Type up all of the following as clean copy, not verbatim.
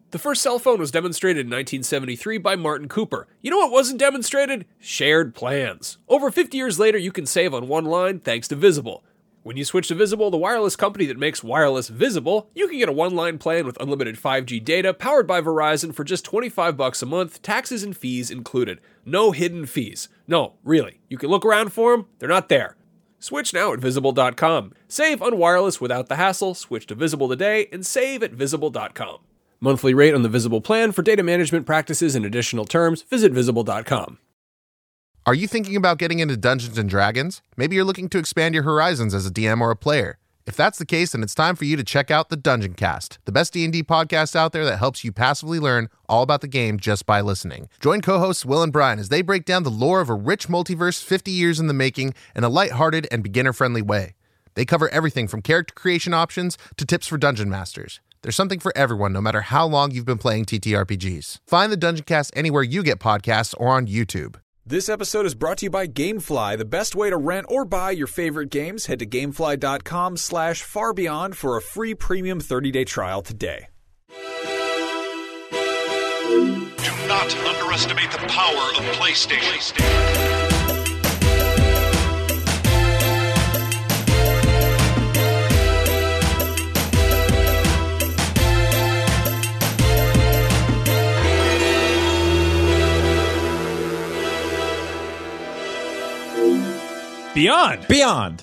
The first cell phone was demonstrated in 1973 by Martin Cooper. You know what wasn't demonstrated? Shared plans. Over 50 years later, you can save on one line thanks to Visible. When you switch to Visible, the wireless company that makes wireless visible, you can get a one-line plan with unlimited 5G data powered by Verizon for just $25 a month, taxes and fees included. No hidden fees. No, really. You can look around for them. They're not there. Switch now at Visible.com. Save on wireless without the hassle. Switch to Visible today and save at Visible.com. Monthly rate on the Visible plan for data management practices and additional terms. Visit Visible.com. Are you thinking about getting into Dungeons & Dragons? Maybe you're looking to expand your horizons as a DM or a player. If that's the case, then it's time for you to check out the Dungeon Cast, the best D&D podcast out there that helps you passively learn all about the game just by listening. Join co-hosts Will and Brian as they break down the lore of a rich multiverse 50 years in the making in a lighthearted and beginner-friendly way. They cover everything from character creation options to tips for dungeon masters. There's something for everyone, no matter how long you've been playing TTRPGs. Find the Dungeon Cast anywhere you get podcasts or on YouTube. This episode is brought to you by GameFly, the best way to rent or buy your favorite games. Head to gamefly.com/farbeyond for a free premium 30-day trial today. Do not underestimate the power of PlayStation. Beyond.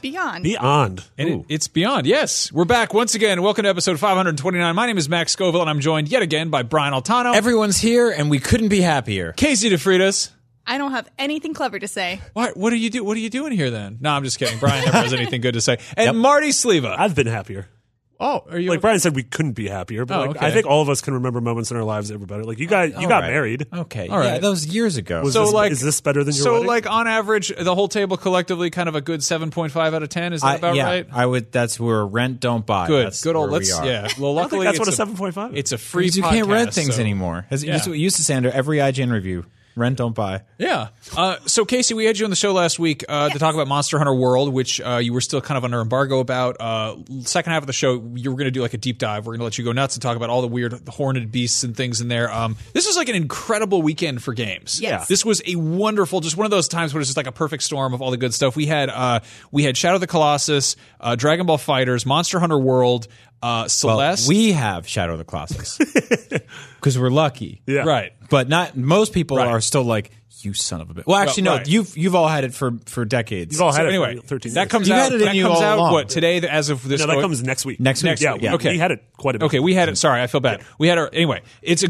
And it's Beyond, yes. We're back once again. Welcome to episode 529. My name is Max Scoville, and I'm joined yet again by Brian Altano. Everyone's here, and we couldn't be happier. Casey DeFritas. I don't have anything clever to say. What are you doing here then? No, I'm just kidding. Brian never has anything good to say. And Marty Sleva. I've been happier. Oh, are you? Like Brian said, we couldn't be happier, but okay. I think all of us can remember moments in our lives that were better. Like you got married. Okay, all right. Yeah, that was years ago. Is this better than your So, wedding? like on average, the whole table collectively, kind of a good 7.5 out of 10. Is that about right? I would. That's where rent don't buy. Good, That's good old. where Let's we are. yeah. Well, luckily that's what a 7.5. It's a free. Because you can't rent podcast, things so- anymore. That's Yeah. what we used to say under every IGN review. Rent don't buy. Yeah. So, Casey, we had you on the show last week to talk about Monster Hunter World, which you were still kind of under embargo about. Second half of the show, you were going to do like a deep dive. We're going to let you go nuts and talk about all the weird horned beasts and things in there. This was like an incredible weekend for games. Yes. This was a wonderful, just one of those times where it's just like a perfect storm of all the good stuff. We had Shadow of the Colossus, Dragon Ball FighterZ, Monster Hunter World, Celeste. Well, we have Shadow of the Colossus because we're lucky. Yeah. Right. But not most people Right. are still like, you son of a bitch. Well, actually, Well, no. right. You've all had it for decades. You've all had it Anyway, for 13 that years. comes You've out. had it in That you comes all out along. what today? As of this, No, that comes next week. Next week. Yeah, Okay. we had it quite a bit. Okay, we had it. Sorry, I feel bad. We had our anyway.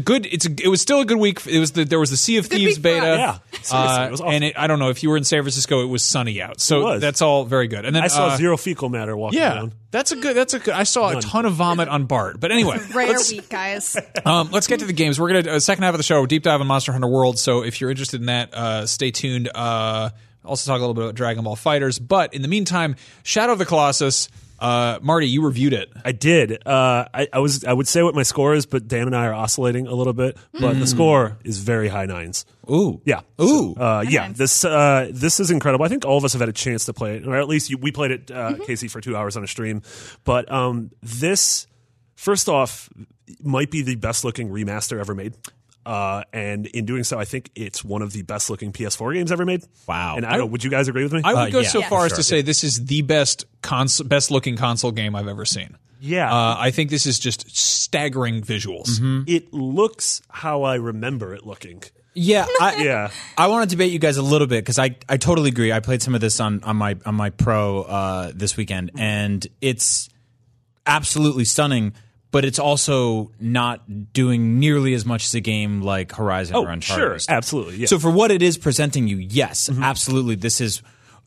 It was still a good week. There was the Sea of Thieves week for us. beta. Yeah, seriously, it was awesome. And I don't know if you were in San Francisco. It was sunny out, It so was. that's all very good. And then I saw zero fecal matter walking Yeah, down. that's a good. I saw a ton of vomit on Bart. But anyway, Rare week, guys. let's get to the games. We're gonna second half of the show deep dive on Monster Hunter World. So if you're interested in that, stay tuned. Also talk a little bit about Dragon Ball FighterZ. But in the meantime, Shadow of the Colossus. Marty, you reviewed it. I did. I would say what my score is, but Dan and I are oscillating a little bit. But the score is very high nines. Ooh. Yeah. Ooh. Yeah. This is incredible. I think all of us have had a chance to play it, or at least we played it, Casey, for 2 hours on a stream. But this, first off, might be the best looking remaster ever made. And in doing so, I think it's one of the best looking PS4 games ever made. Wow. And I don't know, would you guys agree with me? I would go yeah, so for far as sure. to say this is the best looking console game I've ever seen. Yeah. I think this is just staggering visuals. It looks how I remember it looking. Yeah. Yeah. I want to debate you guys a little bit because I totally agree. I played some of this on my pro this weekend, and it's absolutely stunning. But it's also not doing nearly as much as a game like Horizon or Uncharted. Sure, absolutely. Yeah. So for what it is presenting you, yes, absolutely, this is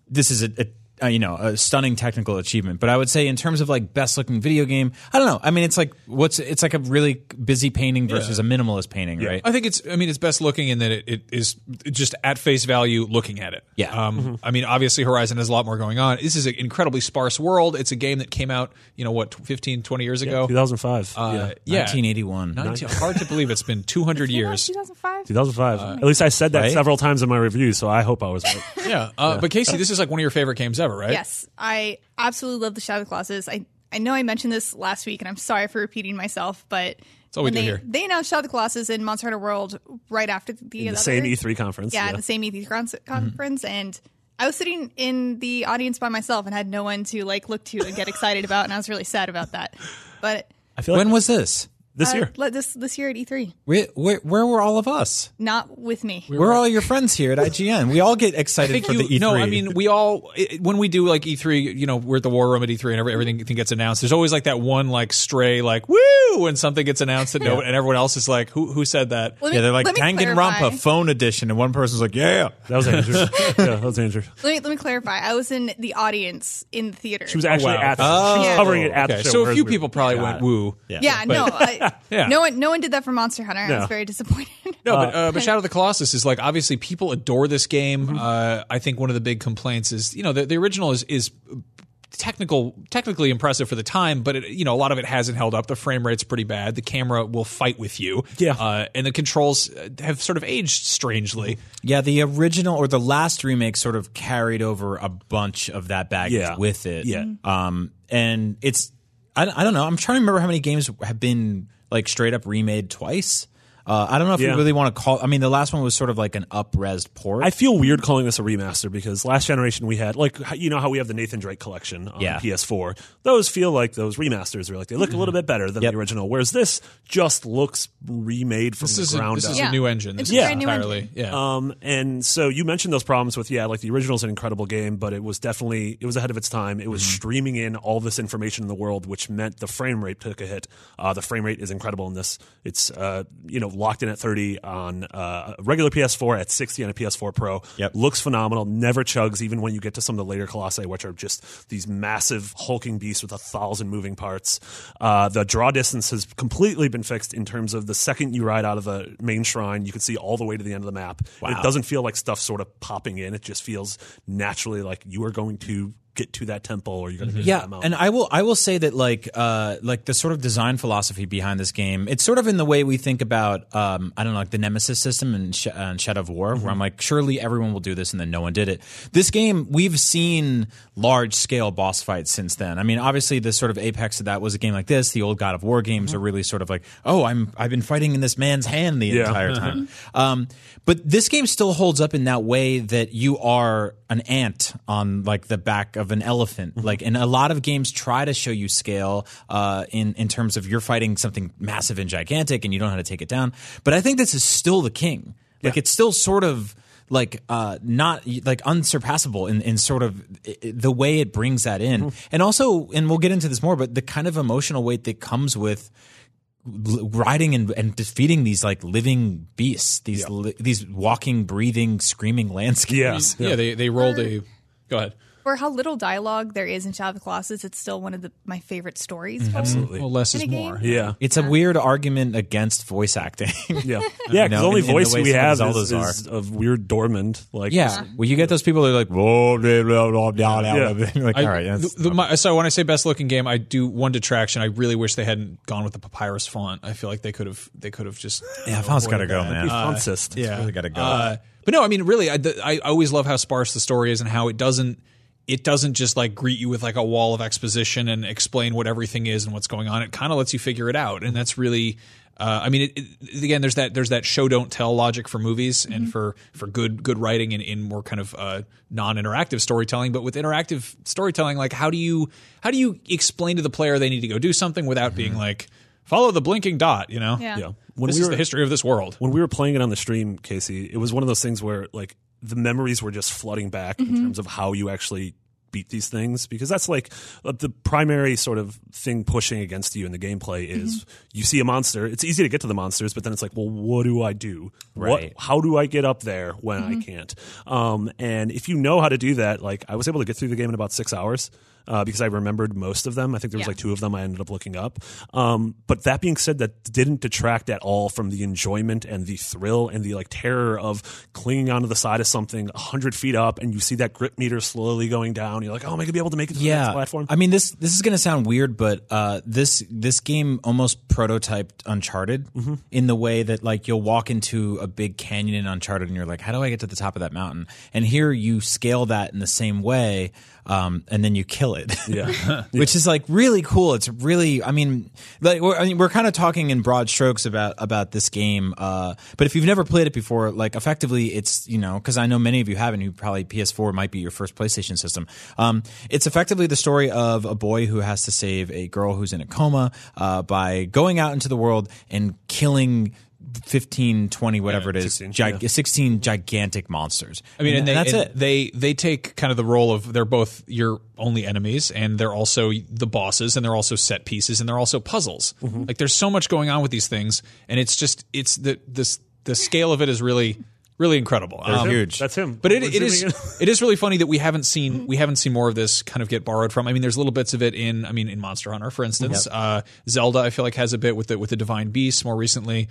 a stunning technical achievement. But I would say in terms of like best looking video game, I don't know. I mean, it's like a really busy painting versus a minimalist painting, right? I think it's best looking in that it is just at face value looking at it. Yeah. I mean, obviously Horizon has a lot more going on. This is an incredibly sparse world. It's a game that came out, 15, 20 years ago. 2005. Yeah. 1981. Hard to believe it's been 200 years. 2005. 2005. At least I said that right? several times in my review, so I hope I was right. Yeah. But Casey, this is like one of your favorite games ever, right? Yes, I absolutely love the Shadow of the Colossus. I know I mentioned this last week, and I'm sorry for repeating myself, but all we do here. They announced Shadow of the Colossus in Monster Hunter World right after the same E3 conference. Yeah, the same E3 conference, and I was sitting in the audience by myself and had no one to look to and get excited about, and I was really sad about that. But I feel like When was this? this year. This year at E3, Where were all of us? not with me. We're all your friends here at IGN. We all get excited for the E3. No, I mean, we all, when we do E3, we're at the War Room at E3 and everything gets announced. There's always that one stray, woo, when something gets announced and everyone else is like, who said that? yeah, they're like Danganronpa phone edition, and one person's like, yeah. That was Andrew. that was Andrew. Let me clarify. I was in the audience in the theater. She was actually wow. at the she was covering it at the show. So a whereas few we- people probably went woo. Yeah, Yeah. no one did that for Monster Hunter. I No. was very disappointed. No, but Shadow of the Colossus is obviously people adore this game. I think one of the big complaints is the original is technically impressive for the time, but a lot of it hasn't held up. The frame rate's pretty bad. The camera will fight with you. Yeah. And the controls have sort of aged strangely. Yeah, the original or the last remake sort of carried over a bunch of that baggage with it. Yeah. And it's I don't know. I'm trying to remember how many games have been straight up remade twice. I don't know if you really want to call. I mean, the last one was sort of like an up-resed port. I feel weird calling this a remaster because last generation we had how we have the Nathan Drake collection on PS4. Those feel like those remasters are they look a little bit better than the original. Whereas this just looks remade from the ground up. This is a new engine. This It's is a brand new entirely. engine. Yeah. And so you mentioned those problems with the original's an incredible game, but it was ahead of its time. It was streaming in all this information in the world, which meant the frame rate took a hit. The frame rate is incredible in this. It's locked in at 30 on a regular PS4, at 60 on a PS4 Pro. Looks phenomenal, never chugs, even when you get to some of the later Colossi, which are just these massive hulking beasts with 1,000 moving parts. The draw distance has completely been fixed in terms of the second you ride out of the main shrine, you can see all the way to the end of the map. Wow. It doesn't feel like stuff sort of popping in. It just feels naturally like you are going to get to that temple or you're going to visit that mountain. And I will say that the sort of design philosophy behind this game, it's sort of in the way we think about the Nemesis system in Shadow of War, where I'm like, surely everyone will do this, and then no one did it. This game, we've seen large scale boss fights since then. I mean, obviously the sort of apex of that was a game like this. The old God of War games are really sort of like, I've been fighting in this man's hand the entire time. But this game still holds up in that way that you are an ant on the back of an elephant. And a lot of games try to show you scale in terms of you're fighting something massive and gigantic and you don't know how to take it down. But I think this is still the king. It's still sort of not unsurpassable in sort of the way it brings that in. And also, and we'll get into this more, but the kind of emotional weight that comes with riding and defeating these living beasts, these walking, breathing, screaming landscapes. They rolled a. Go ahead. For how little dialogue there is in Shadow of the Colossus, it's still one of my favorite stories. Absolutely. Well, less In is a game? more. Yeah. It's a weird argument against voice acting. Yeah, because the only in the voice way we some have of the is Zeldas of weird Dormund. Well, you get those people that are like, whoa, blah, blah, blah, blah, blah. Like, all right. So when I say best looking game, I do one detraction. I really wish they hadn't gone with the papyrus font. I feel like they could have just. Yeah, font's got to go, man. Fontist. Yeah, really got to go. But no, I mean, really, I always love how sparse the story is and how it doesn't just greet you with a wall of exposition and explain what everything is and what's going on. It kind of lets you figure it out, and that's really. I mean, again, there's that show don't tell logic for movies and for good writing in more kind of non-interactive storytelling. But with interactive storytelling, how do you explain to the player they need to go do something without being follow the blinking dot? Yeah. This is the history of this world. When we were playing it on the stream, Casey, it was one of those things where the memories were just flooding back in terms of how you actually beat these things, because that's the primary sort of thing pushing against you in the gameplay is you see a monster. It's easy to get to the monsters, but then it's well, what do I do? Right. How do I get up there when I can't? And if you know how to do that, I was able to get through the game in about 6 hours. Because I remembered most of them. I think there was 2 of them I ended up looking up. But that being said, that didn't detract at all from the enjoyment and the thrill and the terror of clinging onto the side of something 100 feet up, and you see that grip meter slowly going down. You're like, oh, am I going to be able to make it to the next platform? I mean, this is going to sound weird, but this game almost prototyped Uncharted in the way that you'll walk into a big canyon in Uncharted and you're like, how do I get to the top of that mountain? And here you scale that in the same way, and then you kill it. it. Yeah. Which is like really cool. It's really, I mean, we're kind of talking in broad strokes about this game. But if you've never played it before, like effectively it's, because I know many of you haven't, who probably PS4 might be your first PlayStation system. It's effectively the story of a boy who has to save a girl who's in a coma by going out into the world and killing 15, 20, whatever it is, 16 gigantic monsters. I mean, and that's it. They take kind of the role of, they're both your only enemies, and they're also the bosses, and they're also set pieces, and they're also puzzles. Like there's so much going on with these things, and it's the scale of it is really incredible. Huge. That's him. But it is really funny that we haven't seen more of this kind of get borrowed from. I mean, there's little bits of it in Monster Hunter, for instance. Zelda, I feel like, has a bit with the Divine Beast more recently.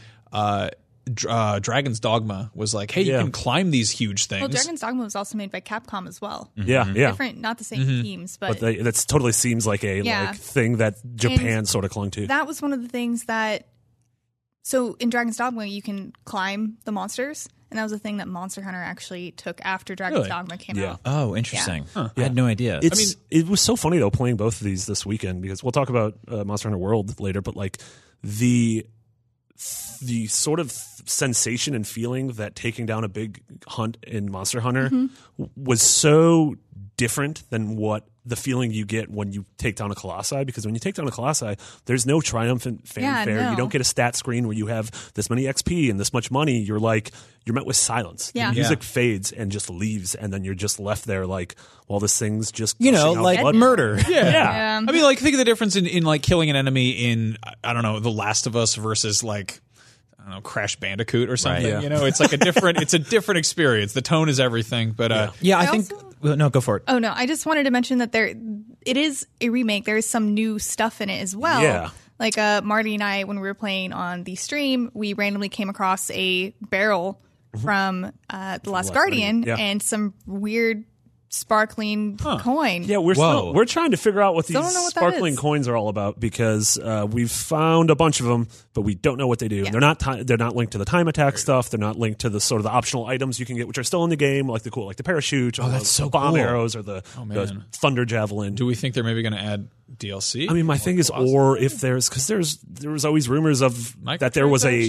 Dragon's Dogma was like, hey, you can climb these huge things. Well, Dragon's Dogma was also made by Capcom as well. Yeah. Different, not the same teams, but that totally seems like a like thing that Japan sort of clung to. That was one of the things that. So in Dragon's Dogma, you can climb the monsters, and that was a thing that Monster Hunter actually took after Dragon's Dogma came out. Oh, interesting. I had no idea. It was so funny though playing both of these this weekend, because we'll talk about Monster Hunter World later, but like the sort of sensation and feeling that taking down a big hunt in Monster Hunter was so different than what the feeling you get when you take down a Colossi, because when you take down a Colossi, there's no triumphant fanfare. No. You don't get a stat screen where you have this many XP and this much money. You're met with silence. Yeah. The music fades and just leaves, and then you're just left there like, well, this thing's just like blood. murder. Yeah. I mean, like, think of the difference in like killing an enemy in, I don't know, The Last of Us versus like, I don't know, Crash Bandicoot or something. Right. It's like it's a different experience. The tone is everything. But I think. No, go for it. Oh no, I just wanted to mention that it is a remake. There is some new stuff in it as well. Yeah. Like Marty and I, when we were playing on the stream, we randomly came across a barrel from The Last Guardian and some weird sparkling coin. Yeah, we're trying to figure out what these Don't know what that sparkling is. coins are all about, because we've found a bunch of them, but we don't know what they do. Yeah. They're not linked to the time attack stuff. They're not linked to the sort of the optional items you can get, which are still in the game, like the parachute, or that's so the bomb cool. arrows, or the thunder javelin. do we think they're maybe going to add DLC? I mean, my thing is, or if there was always rumors of that there was a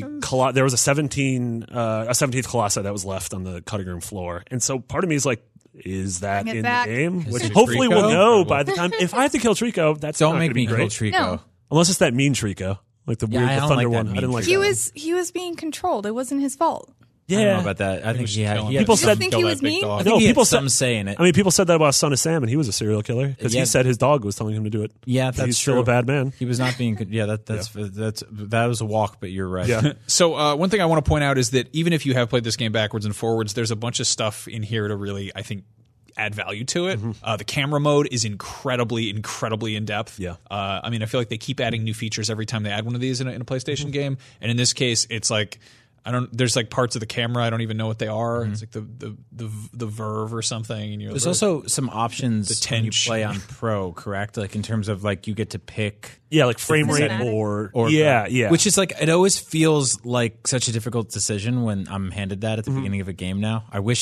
17th Colossi that was left on the cutting room floor, and so part of me is like, is that Bring it in back. the game? Is Which it hopefully we'll Trico? know by the time. If I have to kill Trico, that's Don't not make gonna be me kill great. Trico. No. Unless it's that mean Trico, like the weird I the don't thunder like that one. I mean didn't like Trico. that. He was being controlled. It wasn't his fault. I don't know Yeah, about that. I think he had People You said- think Kill he that was big mean? dog. I think No, he people had said- some say in it. I mean, people said that about Son of Sam, and he was a serial killer because Yeah. he said his dog was telling him to do it. Yeah, that's he's still true. a bad man. He was not being good. Yeah, that was a walk, but you're right. Yeah. So one thing I want to point out is that even if you have played this game backwards and forwards, there's a bunch of stuff in here to really, I think, add value to it. The camera mode is incredibly in depth. Yeah. I mean, I feel like they keep adding new features every time they add one of these in a PlayStation game. And in this case, it's like, there's like parts of the camera I don't even know what they are. It's like the Verve or something. And There's also some options The when you tension. play on Pro, correct? Like in terms of like you get to pick Yeah, like frame rate Cinematic. or yeah. Which is like, it always feels like such a difficult decision when I'm handed that at the beginning of a game now.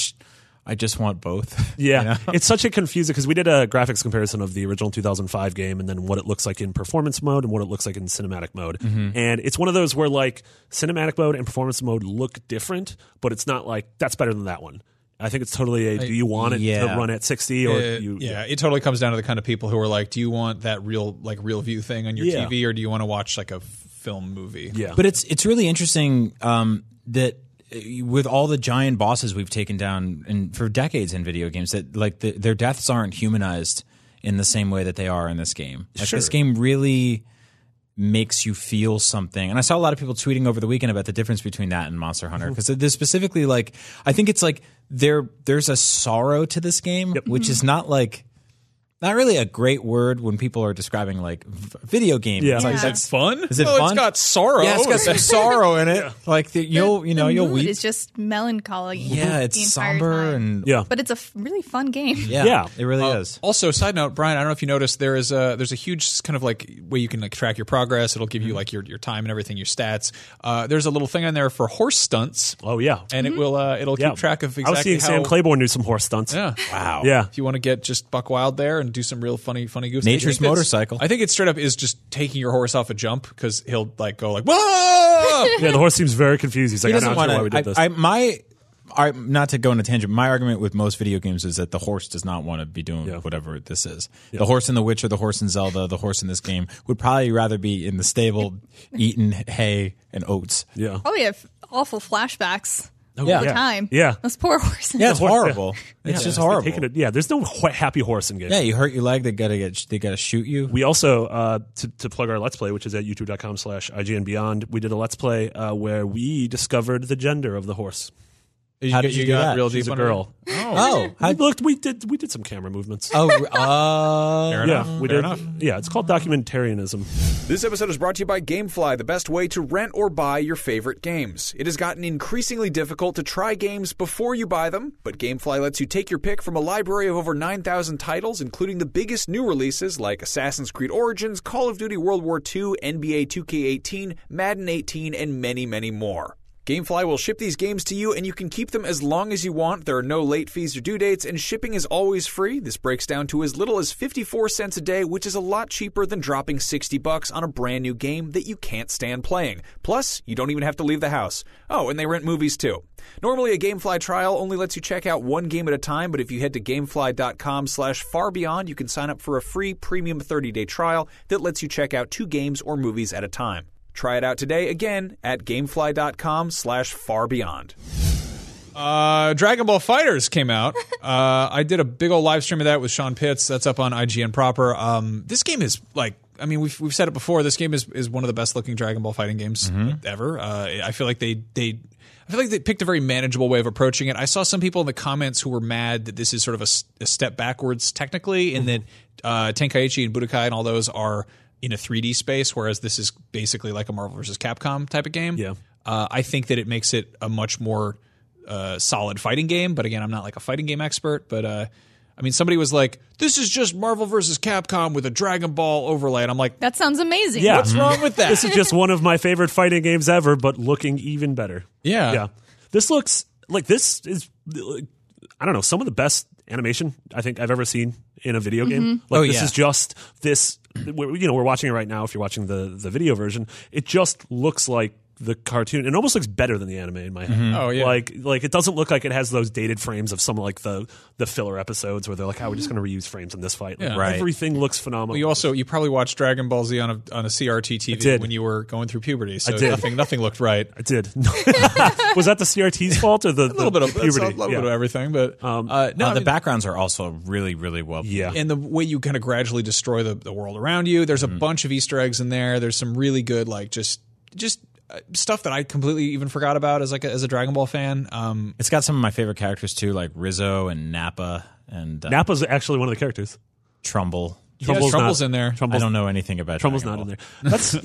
I just want both. Yeah, you know? It's such a confusing, because we did a graphics comparison of the original 2005 game and then what it looks like in performance mode and what it looks like in cinematic mode. And it's one of those where like cinematic mode and performance mode look different, but it's not like that's better than that one. I think it's totally do you want it to run at 60 or it totally comes down to the kind of people who are like, do you want that real view thing on your TV, or do you want to watch like a film movie? Yeah. But it's really interesting that with all the giant bosses we've taken down for decades in video games, that like their deaths aren't humanized in the same way that they are in this game. Like Sure. This game really makes you feel something. And I saw a lot of people tweeting over the weekend about the difference between that and Monster Hunter, because there's specifically like, I think it's like there's a sorrow to this game, which is not really a great word when people are describing like video games. Yeah. It's like, Yeah. That's fun. Is it It's fun? got sorrow. yeah, it's got some sorrow in it. Like you'll the weep. mood is just melancholy. Yeah, it's the entire somber time. and Yeah. But it's a really fun game. yeah, it really is. Also, side note, Brian, I don't know if you noticed, there's a huge kind of like way you can like track your progress. It'll give you like your time and everything, your stats. There's a little thing on there for horse stunts, Oh yeah. and it'll Yeah. keep track of I was exactly seeing how. Sam Claiborne do some horse stunts. Yeah. Wow. Yeah. If you want to get just buck wild there and do some real funny goofs. Nature's motorcycle. I think it straight up is just taking your horse off a jump because he'll like go like whoa. Yeah, the horse seems very confused. He's like, He I'm doesn't not sure want why we did this. Not to go on a tangent, my argument with most video games is that the horse does not want to be doing whatever this is. Yeah. The horse in The Witcher, the horse in Zelda, the horse in this game would probably rather be in the stable eating hay and oats. Yeah. Probably have awful flashbacks all Yeah. the time. Yeah. Those poor horses. Yeah, it's horrible. It's just horrible. There's no happy horse in games. Yeah, you hurt your leg, they gotta shoot you. We also, to plug our Let's Play, which is at youtube.com/IGNBeyond, we did a Let's Play where we discovered the gender of the horse. How did you do that? Real She's deep a girl. We did some camera movements. Fair Yeah, we Fair did. enough. Yeah, it's called documentarianism. This episode is brought to you by GameFly, the best way to rent or buy your favorite games. It has gotten increasingly difficult to try games before you buy them, but GameFly lets you take your pick from a library of over 9,000 titles, including the biggest new releases like Assassin's Creed Origins, Call of Duty World War II, NBA 2K18, Madden 18, and many, many more. GameFly will ship these games to you, and you can keep them as long as you want. There are no late fees or due dates, and shipping is always free. This breaks down to as little as 54 cents a day, which is a lot cheaper than dropping $60 on a brand new game that you can't stand playing. Plus, you don't even have to leave the house. Oh, and they rent movies too. Normally, a GameFly trial only lets you check out one game at a time, but if you head to gamefly.com/farbeyond, you can sign up for a free premium 30-day trial that lets you check out 2 games or movies at a time. Try it out today, again, at gamefly.com/farbeyond. Dragon Ball FighterZ came out. I did a big old live stream of that with Sean Pitts. That's up on IGN proper. This game is like, I mean, we've said it before. This game is one of the best looking Dragon Ball fighting games ever. I feel like they picked a very manageable way of approaching it. I saw some people in the comments who were mad that this is sort of a step backwards technically, and that Tenkaichi and Budokai and all those are in a 3D space, whereas this is basically like a Marvel vs. Capcom type of game. Yeah. I think that it makes it a much more solid fighting game. But again, I'm not like a fighting game expert. But I mean, somebody was like, this is just Marvel vs. Capcom with a Dragon Ball overlay. And I'm like, That sounds amazing. Yeah. what's wrong with that? This is just one of my favorite fighting games ever, but looking even better. Yeah. Yeah. This looks like this is, I don't know, some of the best animation I think I've ever seen in a video game. Like this is just this, we're watching it right now. If you're watching the video version, it just looks like the cartoon. It almost looks better than the anime in my head. Oh, yeah. Like it doesn't look like it has those dated frames of some like the filler episodes where they're like, we're just going to reuse frames in this fight. Like, Yeah. Right. Everything looks phenomenal. You probably watched Dragon Ball Z on a CRT TV did. when you were going through puberty. So I did. nothing looked right. I did. Was that the CRT's fault or the A little bit of puberty? bit of everything, but The backgrounds are also really, really well. Yeah. and the way you kind of gradually destroy the world around you. There's a bunch of Easter eggs in there. There's some really good like just stuff that I completely even forgot about as a Dragon Ball fan. It's got some of my favorite characters too, like Rizzo and Nappa and Nappa's actually one of the characters. Trumbull. Trumbull's in there. I don't know anything about Trumbull's Dragon not Ball. in there. That's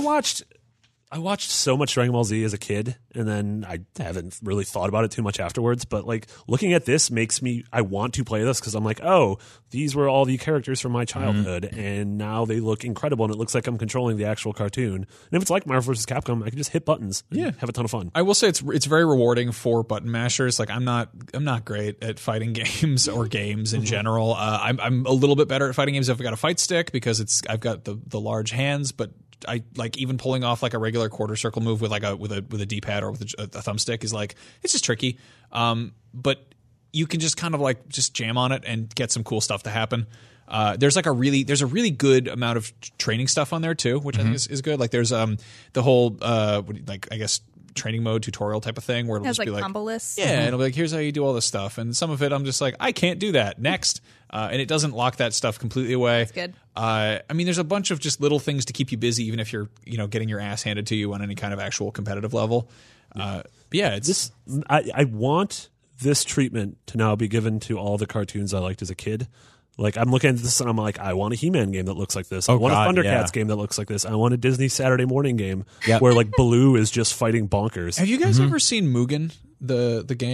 I watched so much Dragon Ball Z as a kid, and then I haven't really thought about it too much afterwards. But like looking at this makes me I want to play this because I'm like, oh, these were all the characters from my childhood, and now they look incredible, and it looks like I'm controlling the actual cartoon. And if it's like Marvel vs. Capcom, I can just hit buttons, and have a ton of fun. I will say it's very rewarding for button mashers. Like I'm not great at fighting games or games in general. I'm a little bit better at fighting games if I've got a fight stick because I've got the large hands, but I like even pulling off like a regular quarter circle move with a D-pad or with a thumbstick is like it's just tricky. But you can just kind of like just jam on it and get some cool stuff to happen. There's a really good amount of training stuff on there too, which I think is good. Like there's the whole like I guess training mode tutorial type of thing where it'll It has just be like combo lists. yeah, and it'll be like, here's how you do all this stuff. And some of it, I'm just like, I can't do that. Next. And it doesn't lock that stuff completely away. That's good. I mean, there's a bunch of just little things to keep you busy, even if you're, getting your ass handed to you on any kind of actual competitive level. But yeah, it's I want this treatment to now be given to all the cartoons I liked as a kid. Like I'm looking at this and I'm like, I want a He-Man game that looks like this. I want a Thundercats game that looks like this. I want a Disney Saturday morning game where like Baloo is just fighting bonkers. Have you guys ever seen Mugen, the game?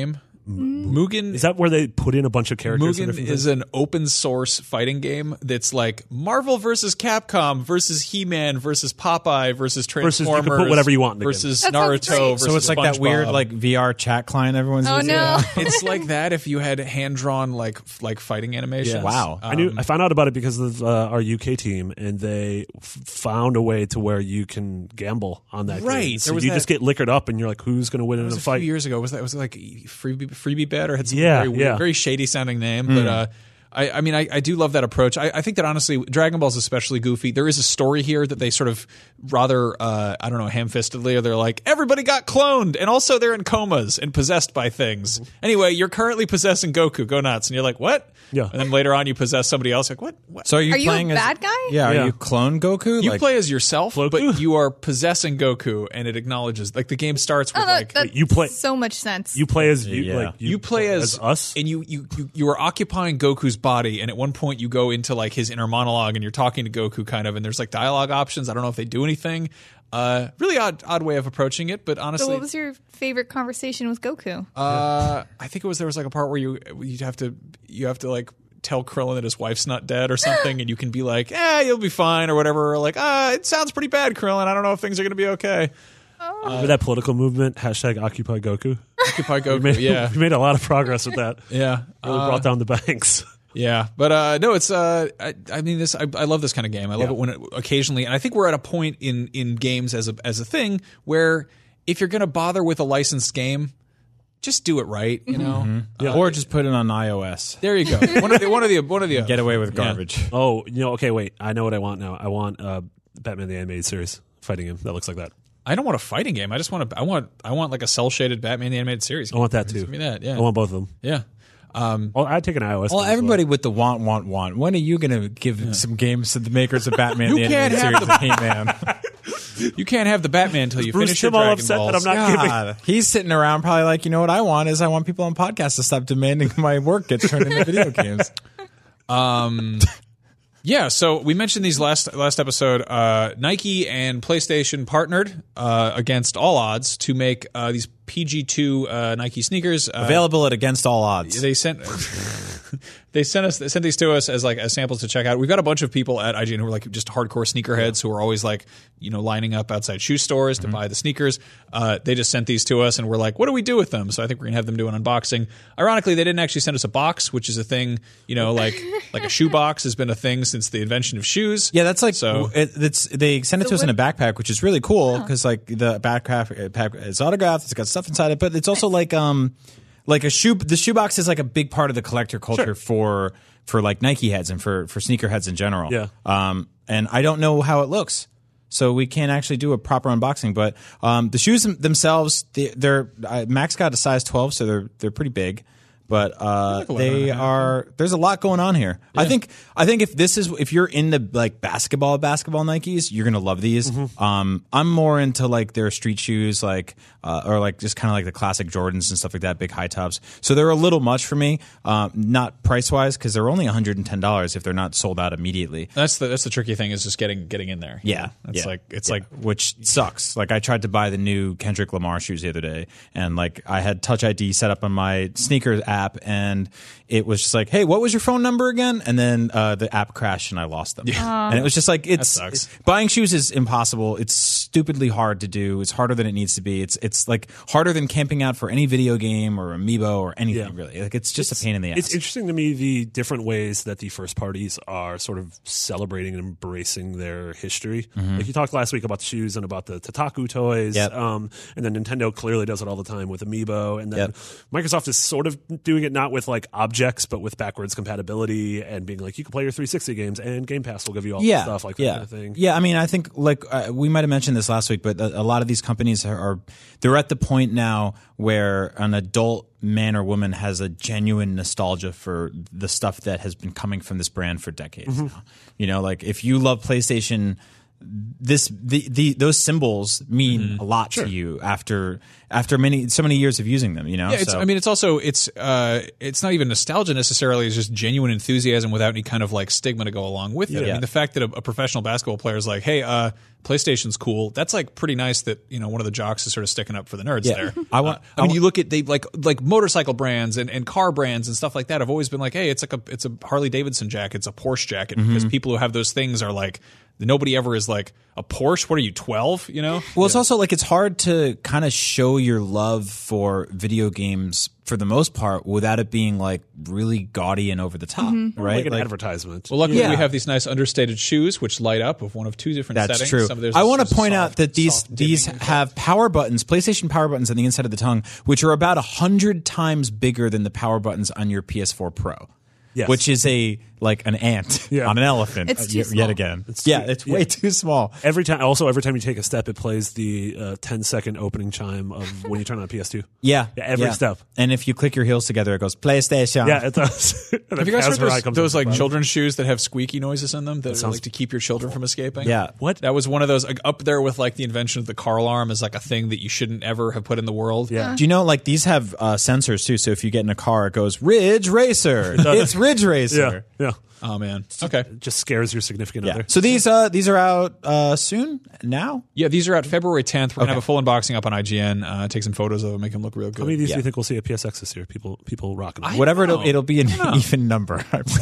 Mugen Is that where they put in a bunch of characters? and Mugen different is things? an open source fighting game that's like Marvel versus Capcom versus He-Man versus Popeye versus Versus you can Transformers put whatever you want in the game. versus That sounds Naruto great. versus So it's like that weird SpongeBob. like VR chat client everyone's Oh using. no! It's like that if you had hand drawn like fighting animations. Wow. I found out about it because of our UK team, and they found a way to where you can gamble on that Right. game. So There was you that- just get liquored up, and you're like, who's going to win in It a was a fight? few years ago. Was it like freebie bet or had some Yeah, very weird, yeah. very shady sounding name? But I mean, I do love that approach. I think that honestly, Dragon Ball is especially goofy. There is a story here that they sort of rather, I don't know, ham-fistedly, or they're like, everybody got cloned, and also they're in comas and possessed by things. Anyway, you're currently possessing Goku. Go nuts. And you're like, what? Yeah. And then later on, you possess somebody else. Like, what? So are you Are you a playing as bad guy? Yeah, Yeah. are you clone Goku? You Like, play as yourself, Floku? but you are possessing Goku, and it acknowledges, like, the game starts with, Oh, like, that you play- so much sense. You play as you, Yeah. like you play as us. and you are occupying Goku's body, and at one point you go into like his inner monologue, and you're talking to Goku kind of, and there's like dialogue options. I don't know if they do anything. Really odd way of approaching it, but so honestly, what was your favorite conversation with Goku? I think there was like a part where you have to like tell Krillin that his wife's not dead or something, and you can be like, you'll be fine or whatever, or like, it sounds pretty bad, Krillin. I don't know if things are going to be okay. Remember that political movement, #Occupy Goku? Occupy Goku, yeah. We made a lot of progress with that. Yeah. Really brought down the banks. Yeah, but no, it's I mean this. I love this kind of game. I love it when it occasionally, and I think we're at a point in games as a thing where if you're going to bother with a licensed game, just do it right. You know, or just put it on iOS. there you go. One of the Get away with garbage. Oh, okay, wait. I know what I want now. I want Batman the Animated Series fighting him. That looks like that. I don't want a fighting game. I just want I want like a cell shaded Batman the Animated Series. I want that too. Give me that. Yeah, I want both of them. yeah. Well, I'd take an iOS. Well, one as everybody with the want. When are you going to give some games to the makers of Batman the can't Animated have Series and He-Man? You can't have the Batman until you Bruce finish your Timm all Dragon upset Balls. that I'm not giving. God, he's sitting around probably like, you know what I want people on podcasts to stop demanding my work gets turned into video games. Yeah, so we mentioned these last episode. Nike and PlayStation partnered against all odds to make these PG2 Nike sneakers. Available at Against All Odds. They sent these to us as samples to check out. We've got a bunch of people at IGN who are like just hardcore sneakerheads who are always like, lining up outside shoe stores to buy the sneakers. They just sent these to us and we're like, what do we do with them? So I think we're gonna have them do an unboxing. Ironically, they didn't actually send us a box, which is a thing, like a shoe box has been a thing since the invention of shoes. Yeah, that's like So- they send it to us in a backpack, which is really cool because like the backpack is autographed. It's got stuff inside it, but it's also like a shoe. The shoebox is like a big part of the collector culture for like Nike heads and for sneaker heads in general. Yeah. And I don't know how it looks, so we can't actually do a proper unboxing. But the shoes themselves, they're Max got a size 12, so they're pretty big. But they are. There's a lot going on here. Yeah. I think if you're into like basketball Nikes, you're gonna love these. I'm more into like their street shoes, like or like just kind of like the classic Jordans and stuff like that, big high tops. So they're a little much for me, not price wise, because they're only $110 if they're not sold out immediately. That's the tricky thing is just getting in there. Yeah, It's like which sucks. Like I tried to buy the new Kendrick Lamar shoes the other day, and like I had Touch ID set up on my sneakers app, and it was just like, hey, what was your phone number again? And then the app crashed and I lost them. And it was just like That sucks. buying shoes is impossible. It's stupidly hard to do. It's harder than it needs to be. It's like harder than camping out for any video game or amiibo or anything really. Like it's just a pain in the ass. It's interesting to me the different ways that the first parties are sort of celebrating and embracing their history. Like you talked last week about the shoes and about the Tataku toys. Yep. And then Nintendo clearly does it all the time with amiibo. And then Microsoft is sort of doing it not with like objects, but with backwards compatibility and being like, you can play your 360 games and Game Pass will give you all the stuff like that kind of thing. Yeah, I mean, I think like we might have mentioned this last week, but a lot of these companies they're at the point now where an adult man or woman has a genuine nostalgia for the stuff that has been coming from this brand for decades now. Like if you love PlayStation those symbols mean a lot to you after so many years of using them. Yeah, it's not even nostalgia necessarily. It's just genuine enthusiasm without any kind of like stigma to go along with it. I mean, the fact that a professional basketball player is like, hey, PlayStation's cool. That's like pretty nice that, you know, one of the jocks is sort of sticking up for the nerds there. I mean, you look at like motorcycle brands and car brands and stuff like that have always been like, hey, it's a Harley Davidson jacket, it's a Porsche jacket, because people who have those things are like, nobody ever is like, a Porsche? What are you, 12? You know? Well, it's also like it's hard to kind of show your love for video games for the most part without it being like really gaudy and over the top, right? Like an advertisement. Well, luckily we have these nice understated shoes which light up with one of two different settings. That's true. I want to point out that these have power buttons, PlayStation power buttons on the inside of the tongue, which are about 100 times bigger than the power buttons on your PS4 Pro. Yes. Which is like an ant on an elephant. It's too small. Yet again. It's way too small. Every time you take a step, it plays the 10-second opening chime of when you turn on a PS2. Every step. And if you click your heels together, it goes PlayStation. Yeah, it does. Have you guys heard those like children's shoes that have squeaky noises in them that are like to keep your children from escaping? Yeah. What? That was one of those, like, up there with like the invention of the car alarm is like a thing that you shouldn't ever have put in the world. Yeah. Do you know, like, these have sensors too? So if you get in a car, it goes Ridge Racer. It's Ridge Racer. Yeah. Oh man. Okay. It just scares your significant other. So these are out soon now? Yeah, these are out February 10th. We're gonna have a full unboxing up on IGN. Take some photos of them, make them look real good. How many of these do you think we'll see at PSX this year? People rocking them. Whatever it'll be an even number.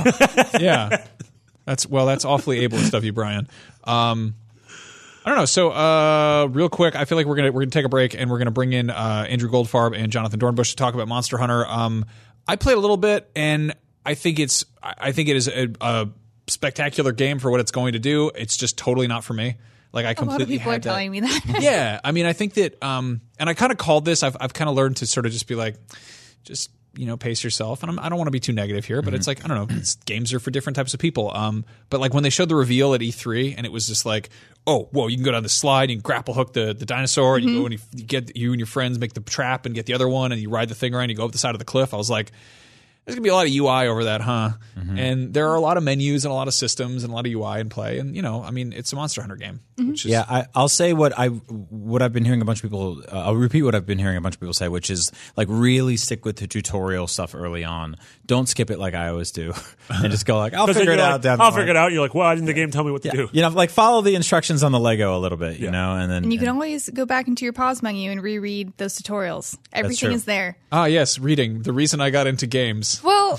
Yeah. That's awfully ableist of you, Brian. I don't know. So, real quick, I feel like we're gonna take a break and we're gonna bring in Andrew Goldfarb and Jonathan Dornbush to talk about Monster Hunter. I played a little bit, and I think it is a spectacular game for what it's going to do. It's just totally not for me. Like, I completely a lot of people are telling me that. Yeah, I mean, I think that, and I kind of called this. I've kind of learned to sort of just be like, just, you know, pace yourself. And I don't want to be too negative here, but it's like, I don't know, games are for different types of people. But like when they showed the reveal at E3, and it was just like, oh, whoa, you can go down the slide and grapple hook the dinosaur, and you go and you and your friends make the trap and get the other one, and you ride the thing around, you go up the side of the cliff. I was like, there's going to be a lot of UI over that, huh? And there are a lot of menus and a lot of systems and a lot of UI in play. And, you know, I mean, it's a Monster Hunter game. Which is, I'll say what I've been hearing a bunch of people I'll repeat what I've been hearing a bunch of people say, which is like really stick with the tutorial stuff early on. Don't skip it like I always do. And just go like, I'll figure it out. I'll figure it out. You're like, why didn't the game tell me what to do? You know, like follow the instructions on the Lego a little bit, you know, and then. And you can always go back into your pause menu and reread those tutorials. Everything is there. Ah, yes, reading. The reason I got into games. Well,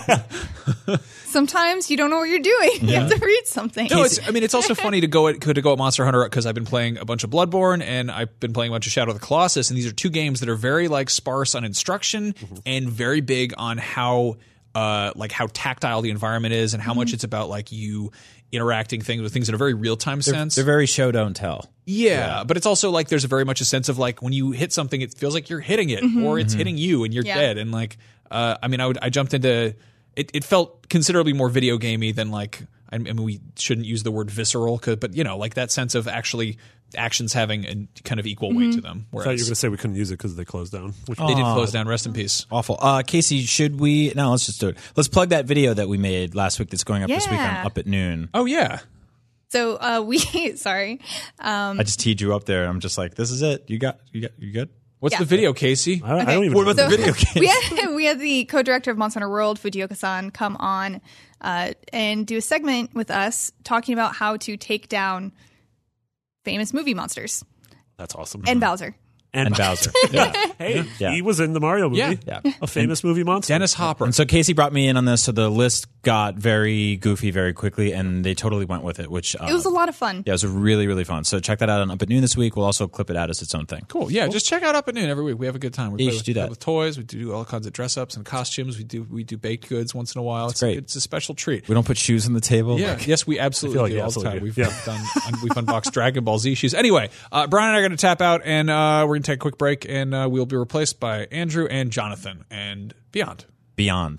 sometimes you don't know what you're doing. You have to read something. No, it's also funny to go at Monster Hunter because I've been playing a bunch of Bloodborne and I've been playing a bunch of Shadow of the Colossus, and these are two games that are very like sparse on instruction and very big on how tactile the environment is and how much it's about like you interacting with things in a very real time sense. They're very show don't tell. Yeah, but it's also like there's a very much a sense of like when you hit something, it feels like you're hitting it or it's hitting you and you're dead. And like, I jumped into it. It felt considerably more video gamey than like. I mean, we shouldn't use the word visceral, but you know, like that sense of actually actions having a kind of equal weight to them. I thought you were going to say we couldn't use it because they closed down. They did close down. Rest in peace. Awful. Casey, should we? No, let's just do it. Let's plug that video that we made last week that's going up this week on Up at Noon. Oh yeah. So sorry. I just teed you up there. I'm just like, this is it. You good? What's the video, Casey? I don't even. What about the video game? We had the co-director of Monster Hunter World, Fujioka-san, come on and do a segment with us talking about how to take down famous movie monsters. That's awesome. And Bowser. And Bowser. Hey, he was in the Mario movie. Yeah. A famous movie monster. Dennis Hopper. And so Casey brought me in on this, so the list got very goofy very quickly, and they totally went with it, which... it was a lot of fun. Yeah, it was really, really fun. So check that out on Up at Noon this week. We'll also clip it out as its own thing. Cool. Yeah, just check out Up at Noon every week. We have a good time. We should do that. With toys. We do all kinds of dress-ups and costumes. We do baked goods once in a while. It's great. It's a special treat. We don't put shoes on the table. Yeah. Yes, we absolutely do all the time. We've unboxed Dragon Ball Z shoes. Anyway, Brian and I are going to tap out, and we're going to take a quick break, and we'll be replaced by Andrew and Jonathan and Beyond. Beyond.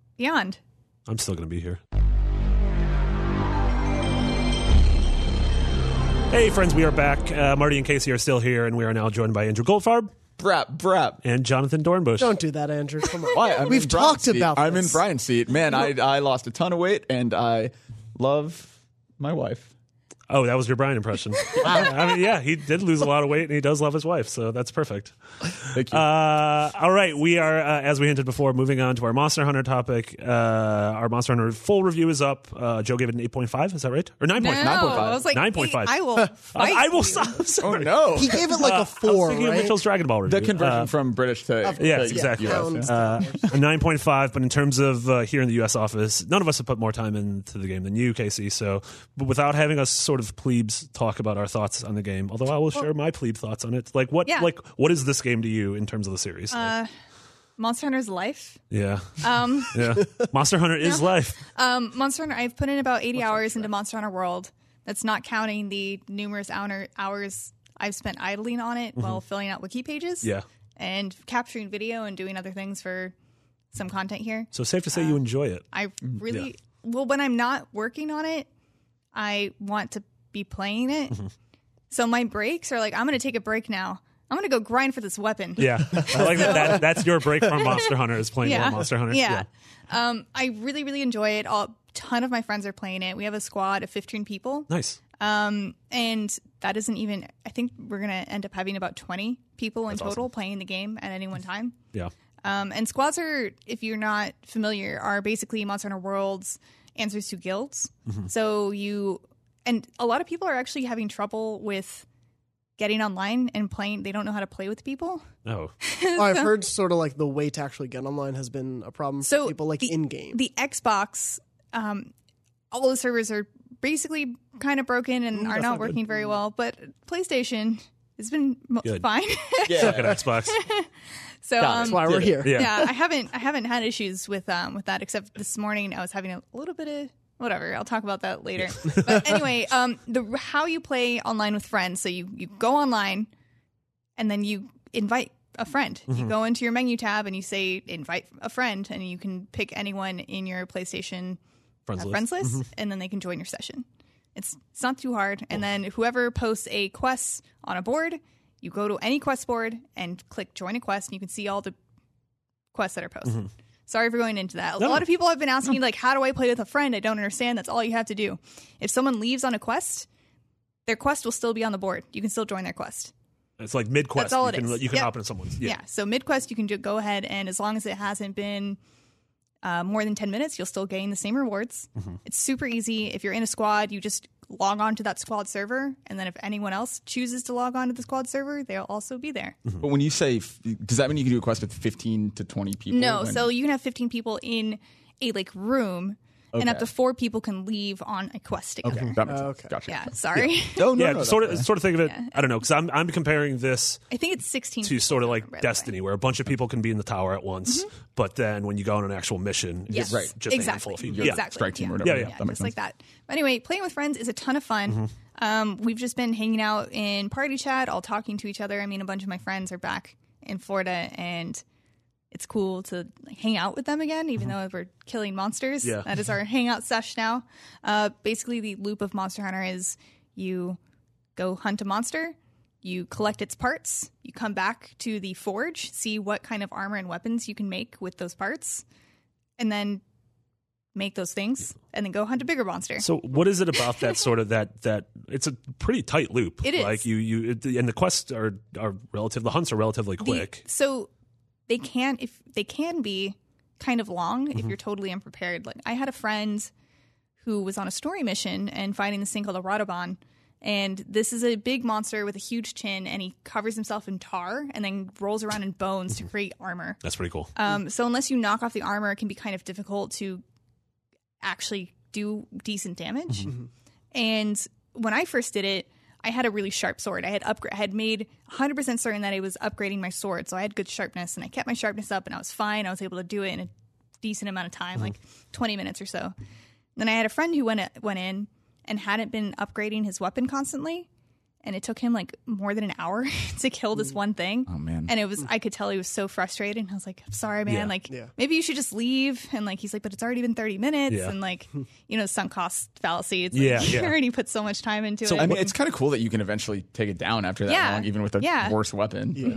I'm still going to be here. Hey, friends, we are back. Marty and Casey are still here, and we are now joined by Andrew Goldfarb. Brap. And Jonathan Dornbush. Don't do that, Andrew. Come on. Why? We've talked about this. I'm in Brian's seat. Man, I lost a ton of weight, and I love my wife. Oh, that was your Brian impression. I mean, yeah, he did lose a lot of weight, and he does love his wife, so that's perfect. Thank you. All right, we are, as we hinted before, moving on to our Monster Hunter topic. Our Monster Hunter full review is up. Joe gave it an 8.5, is that right? Or 9.5? No, 9.5. I was like, 9.5. I will fight I will you. stop. Oh, no. He gave it like a I was 4, thinking of right? Mitchell's Dragon Ball review. The conversion from British to Yes, to exactly. US, Pounds. yeah. A 9.5, but in terms of here in the U.S. office, none of us have put more time into the game than you, Casey. So, but without having us sort of plebes talk about our thoughts on the game, although I will share my plebe thoughts on it. Like what? Yeah. Like what is this game to you in terms of the series? Monster Hunter's life. Yeah. Yeah. Monster Hunter is life. Monster Hunter, I've put in about 80 hours into Monster Hunter World. That's not counting the numerous hours I've spent idling on it while filling out wiki pages. Yeah. And capturing video and doing other things for some content here. So safe to say you enjoy it. I really, well, when I'm not working on it, I want to be playing it. So my breaks are like, I'm going to take a break now. I'm going to go grind for this weapon. Yeah. I like that. That's your break from Monster Hunter is playing more Monster Hunter. Yeah. I really, really enjoy it. A ton of my friends are playing it. We have a squad of 15 people. Nice. And that isn't even, I think we're going to end up having about 20 people in total playing the game at any one time. Yeah. And squads are, if you're not familiar, are basically Monster Hunter World's answers to guilds. So and a lot of people are actually having trouble with getting online and playing. They don't know how to play with people. Oh. I've heard sort of like the way to actually get online has been a problem for people like in-game. The Xbox, all the servers are basically kind of broken and are not working very well, but PlayStation has been fine. Suck at Xbox. So That's why we're here. yeah, I haven't had issues with that, except this morning I was having a little bit of whatever. I'll talk about that later. But anyway, how you play online with friends. So you go online and then you invite a friend. You go into your menu tab and you say invite a friend, and you can pick anyone in your PlayStation friends list, and then they can join your session. It's not too hard. And then whoever posts a quest on a board, you go to any quest board and click join a quest, and you can see all the quests that are posted. Sorry for going into that. A lot of people have been asking me, like, how do I play with a friend? I don't understand. That's all you have to do. If someone leaves on a quest, their quest will still be on the board. You can still join their quest. It's like mid-quest. That's all You can hop into someone's. Yeah. So mid-quest, you can go ahead, and as long as it hasn't been more than 10 minutes, you'll still gain the same rewards. It's super easy. If you're in a squad, you just log on to that squad server, and then if anyone else chooses to log on to the squad server, they'll also be there. But when you say, does that mean you can do a quest with 15 to 20 people? No, so you can have 15 people in a room, and up to 4 people can leave on a quest together. Okay, that makes sense. Okay. Gotcha. Yeah, sorry. No, sort of think of it. I don't know, because I'm comparing this I think it's 16 to people, sort of like by the way. Destiny, where a bunch of people can be in the tower at once, but then when you go on an actual mission, Yes, it's just a handful exactly. of people. Exactly. Strike team or Yeah. whatever. Yeah, That makes Just sense. like that. But anyway, playing with friends is a ton of fun. We've just been hanging out in party chat, all talking to each other. I mean, a bunch of my friends are back in Florida, and it's cool to hang out with them again, even though we're killing monsters. Yeah. That is our hangout sesh now. Basically, the loop of Monster Hunter is you go hunt a monster, you collect its parts, you come back to the forge, see what kind of armor and weapons you can make with those parts, and then make those things, and then go hunt a bigger monster. So what is it about that sort of that it's a pretty tight loop? It is. Like and the quests are relative. The hunts are relatively quick. So they can be kind of long if you're totally unprepared. Like I had a friend who was on a story mission and fighting this thing called a Radobon. And this is a big monster with a huge chin, and he covers himself in tar and then rolls around in bones to create armor. That's pretty cool. So unless you knock off the armor, it can be kind of difficult to actually do decent damage. And when I first did it, I had a really sharp sword. I had made 100% certain that I was upgrading my sword, so I had good sharpness, and I kept my sharpness up, and I was fine. I was able to do it in a decent amount of time, like 20 minutes or so. Then I had a friend who went in and hadn't been upgrading his weapon constantly, and it took him like more than an hour to kill this one thing. Oh, man. And I could tell he was so frustrated, and I was like, I'm sorry, man. Maybe you should just leave. And like, he's like, but it's already been 30 minutes. Yeah. And like, sunk cost fallacy. It's Yeah, like, yeah. you already put so much time into So it. I mean, it's kind of cool that you can eventually take it down after that long, even with a worse weapon.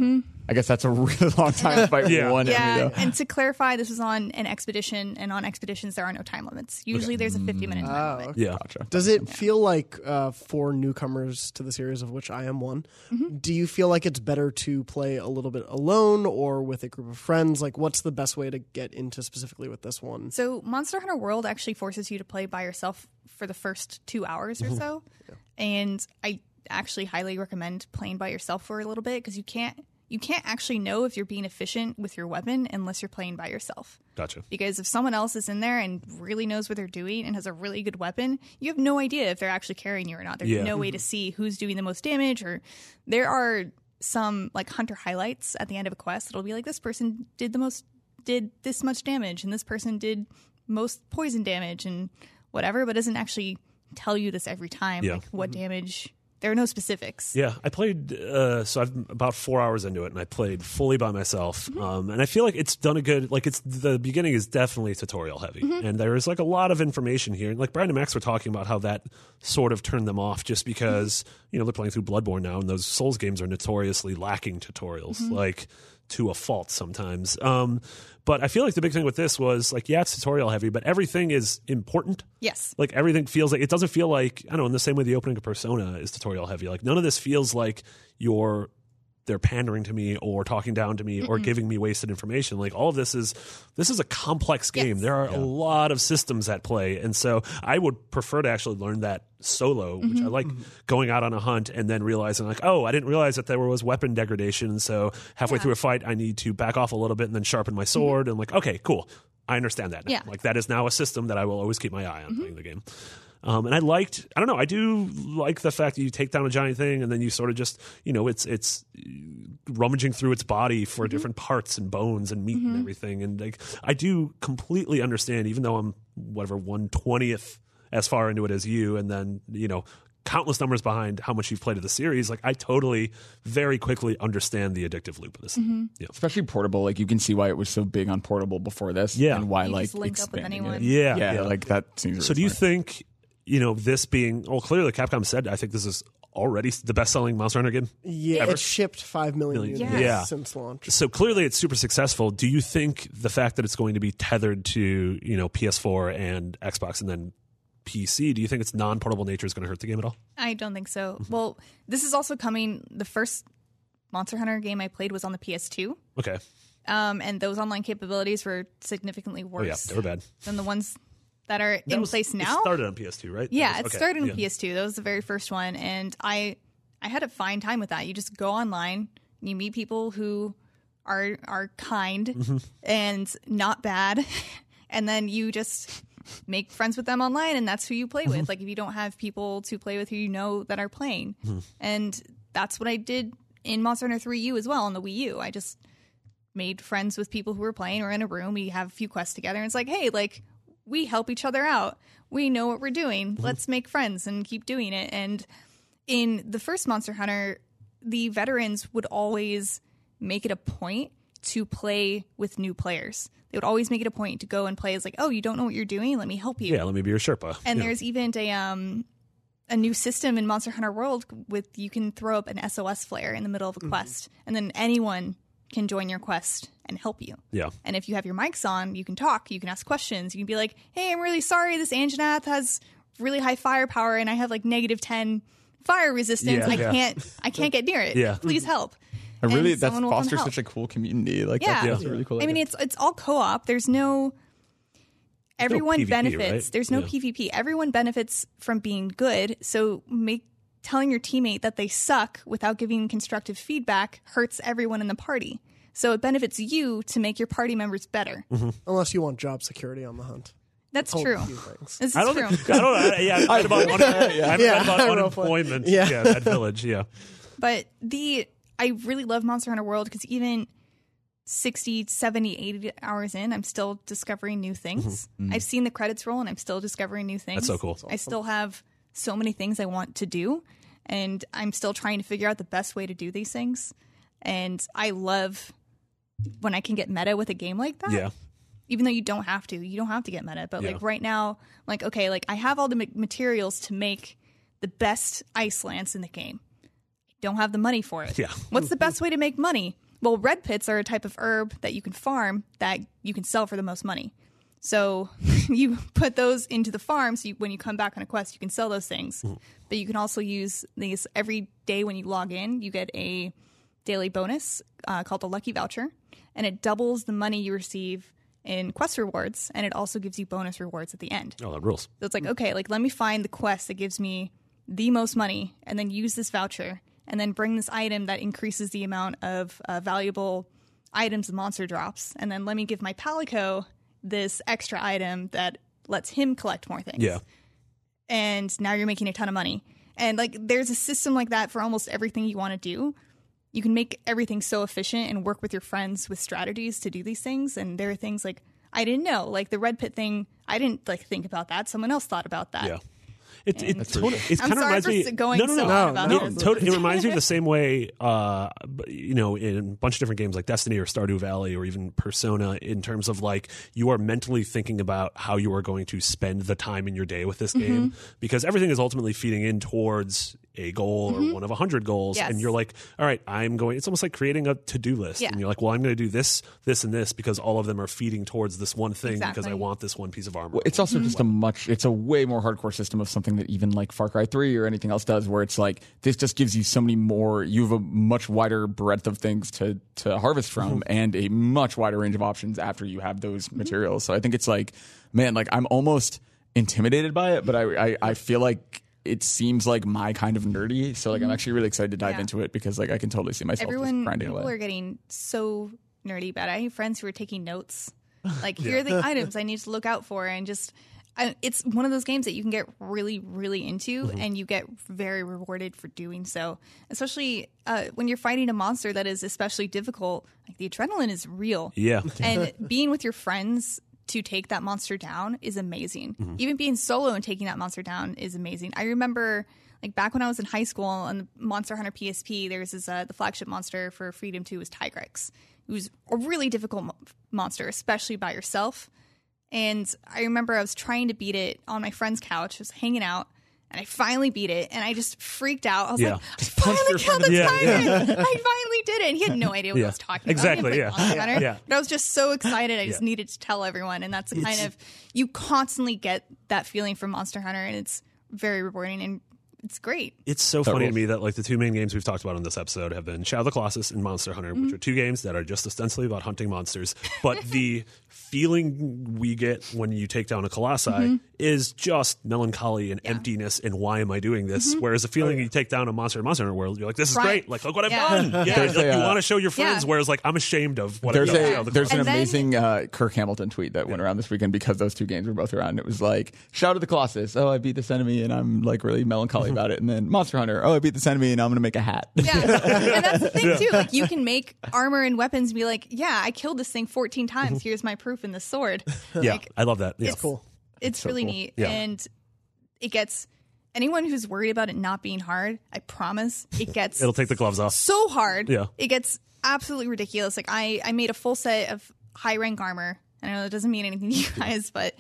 I guess that's a really long time to fight one enemy, though. And to clarify, this was on an expedition, and on expeditions there are no time limits. Usually there's a 50-minute time limit. Yeah. Gotcha. Does it feel like for newcomers to the series, of which I am one, do you feel like it's better to play a little bit alone or with a group of friends? Like, what's the best way to get into specifically with this one? So Monster Hunter World actually forces you to play by yourself for the first 2 hours or so. And I actually highly recommend playing by yourself for a little bit, because you can't actually know if you're being efficient with your weapon unless you're playing by yourself. Gotcha. Because if someone else is in there and really knows what they're doing and has a really good weapon, you have no idea if they're actually carrying you or not. There's no way to see who's doing the most damage, or there are some like hunter highlights at the end of a quest. It'll be like, this person did this much damage and this person did most poison damage and whatever, but doesn't actually tell you this every time, like what damage. There are no specifics. Yeah, I played, so I'm about 4 hours into it, and I played fully by myself. And I feel like it's done a good, like the beginning is definitely tutorial heavy. And there is like a lot of information here. And like Brian and Max were talking about how that sort of turned them off just because, they're playing through Bloodborne now, and those Souls games are notoriously lacking tutorials, like to a fault sometimes. But I feel like the big thing with this was like, yeah, it's tutorial heavy, but everything is important. Yes. Like everything feels like, it doesn't feel like, I don't know, in the same way the opening of Persona is tutorial heavy. Like none of this feels like they're pandering to me or talking down to me or giving me wasted information. Like all of this is a complex game. There are a lot of systems at play. And so I would prefer to actually learn that solo, which I like going out on a hunt and then realizing like, oh, I didn't realize that there was weapon degradation. And so halfway through a fight, I need to back off a little bit and then sharpen my sword. And like, okay, cool. I understand that now. Yeah. Like that is now a system that I will always keep my eye on playing the game. And I do like the fact that you take down a giant thing and then you sort of just, it's rummaging through its body for different parts and bones and meat and everything. And like, I do completely understand, even though I'm 1/20th as far into it as you, and then, countless numbers behind how much you've played of the series. Like I totally very quickly understand the addictive loop of this. Especially portable. Like you can see why it was so big on portable before this. Yeah. And why you like just link up with anyone. Yeah. Like that seems really So do you smart. think, this being, clearly Capcom said, I think this is already the best-selling Monster Hunter game? Yeah, ever? it shipped 5 million units since launch. So clearly it's super successful. Do you think the fact that it's going to be tethered to, PS4 and Xbox and then PC, do you think its non-portable nature is going to hurt the game at all? I don't think so. Well, this is also coming, the first Monster Hunter game I played was on the PS2. Okay. And those online capabilities were significantly worse. Oh yeah, they were bad. Than the ones that are in place now. It started on PS2, right? Yeah, it started on PS2. That was the very first one. And I had a fine time with that. You just go online, you meet people who are kind and not bad, and then you just make friends with them online, and that's who you play with. Like if you don't have people to play with who you know that are playing. And that's what I did in Monster Hunter 3U as well on the Wii U. I just made friends with people who were playing. We're in a room, we have a few quests together, and it's like, hey, like we help each other out. We know what we're doing. Let's make friends and keep doing it. And in the first Monster Hunter, the veterans would always make it a point to play with new players. They would always make it a point to go and play as like, oh, you don't know what you're doing? Let me help you. Yeah, let me be your Sherpa. And there's even a new system in Monster Hunter World with you can throw up an SOS flare in the middle of a quest, and then anyone can join your quest and help you. Yeah. And if you have your mics on, you can talk, you can ask questions, you can be like, hey, I'm really sorry, this Anjanath has really high firepower and I have like -10 fire resistance. I can't get near it. Yeah. Please help. And really, And that someone will come fosters help. such a cool community. Like Yeah. that's really cool. I mean, it's all co-op. There's no... Everyone PvP, benefits. right? There's no PvP. Everyone benefits from being good. So telling your teammate that they suck without giving constructive feedback hurts everyone in the party. So it benefits you to make your party members better. Unless you want job security on the hunt. That's Told true. a few things. This is I don't true. think, I don't yeah, I've read about, I've read about unemployment at Village, But I really love Monster Hunter World because even 60, 70, 80 hours in, I'm still discovering new things. I've seen the credits roll and I'm still discovering new things. That's so cool. I still have so many things I want to do, and I'm still trying to figure out the best way to do these things. And I love when I can get meta with a game like that. Yeah. Even though you don't have to get meta. But like right now, like, okay, like I have all the materials to make the best ice lance in the game. I don't have the money for it. Yeah. What's the best way to make money? Well, red pits are a type of herb that you can farm that you can sell for the most money. So you put those into the farm, so when you come back on a quest, you can sell those things. But you can also use these every day when you log in. You get a daily bonus called the Lucky Voucher, and it doubles the money you receive in quest rewards, and it also gives you bonus rewards at the end. Oh, that rules. So it's like, okay, like let me find the quest that gives me the most money, and then use this voucher, and then bring this item that increases the amount of valuable items and monster drops, and then let me give my Palico this extra item that lets him collect more things. Yeah. And now you're making a ton of money. And like there's a system like that for almost everything you want to do. You can make everything so efficient and work with your friends with strategies to do these things. And there are things like I didn't know, like the red pit thing, I didn't like think about that. Someone else thought about that. Yeah. It kind of I'm sorry reminds for me. going so on about this. It reminds me of the same way, in a bunch of different games like Destiny or Stardew Valley or even Persona, in terms of like you are mentally thinking about how you are going to spend the time in your day with this game, because everything is ultimately feeding in towards a goal or one of 100 goals, and you're like, all right, it's almost like creating a to-do list, and you're like, well, I'm going to do this, this, and this because all of them are feeding towards this one thing because I want this one piece of armor. Well, it's also just it's a way more hardcore system of something that even like Far Cry 3 or anything else does, where it's like this just gives you so many more, you have a much wider breadth of things to harvest from and a much wider range of options after you have those materials. So I think it's like, man, like I'm almost intimidated by it, but I feel like it seems like my kind of nerdy. So like I'm actually really excited to dive into it because like I can totally see myself just grinding away. People are getting so nerdy about it. I have friends who are taking notes. Like here are the items I need to look out for, and just it's one of those games that you can get really, really into, and you get very rewarded for doing so. Especially when you're fighting a monster that is especially difficult. Like the adrenaline is real. Yeah, and being with your friends to take that monster down is amazing. Even being solo and taking that monster down is amazing. I remember like back when I was in high school on the Monster Hunter PSP, there was this the flagship monster for Freedom 2 was Tigrex. It was a really difficult monster, especially by yourself. And I remember I was trying to beat it on my friend's couch. I was hanging out, and I finally beat it, and I just freaked out. I was like, I finally killed the tyrant! I finally did it. And he had no idea what I was talking about. Exactly, He had played Monster Hunter. But I was just so excited. I just needed to tell everyone. And that's the kind of, you constantly get that feeling from Monster Hunter, and it's very rewarding and it's great. It's so funny to me that like the two main games we've talked about on this episode have been Shadow of the Colossus and Monster Hunter, which are two games that are just ostensibly about hunting monsters. But the feeling we get when you take down a Colossi is just melancholy and emptiness and why am I doing this? Whereas the feeling you take down a monster in Monster Hunter World, you're like, this is great. Like, look what I've done. Like, you want to show your friends, whereas like I'm ashamed of what I've done. There's an amazing Kirk Hamilton tweet that went around this weekend because those two games were both around. It was like, Shadow of the Colossus, oh, I beat this enemy and I'm like really melancholy about it. And then Monster Hunter, oh, I beat this enemy and I'm going to make a hat. Yeah. And that's the thing too. Like you can make armor and weapons and be like, yeah, I killed this thing 14 times. Here's my proof in the sword. Yeah, like, I love that. Yeah. It's cool. It's really neat. Yeah. And it gets anyone who's worried about it not being hard, I promise it gets It'll take the gloves off. so hard. Yeah. It gets absolutely ridiculous. Like I made a full set of high rank armor. I know that doesn't mean anything to you guys, but